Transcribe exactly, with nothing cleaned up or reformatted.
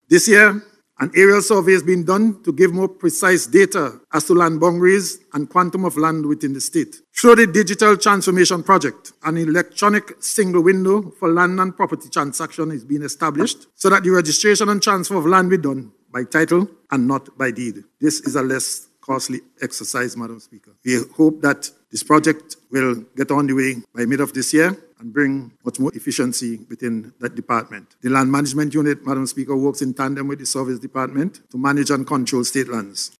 This year, an aerial survey has been done to give more precise data as to land boundaries and quantum of land within the state. Through the Digital Transformation Project, an electronic single window for land and property transaction is being established so that the registration and transfer of land be done by title and not by deed. This is a less costly exercise, Madam Speaker. We hope that this project will get on the way by mid of this year and bring much more efficiency within that department. The Land Management Unit, Madam Speaker, works in tandem with the Service Department to manage and control state lands.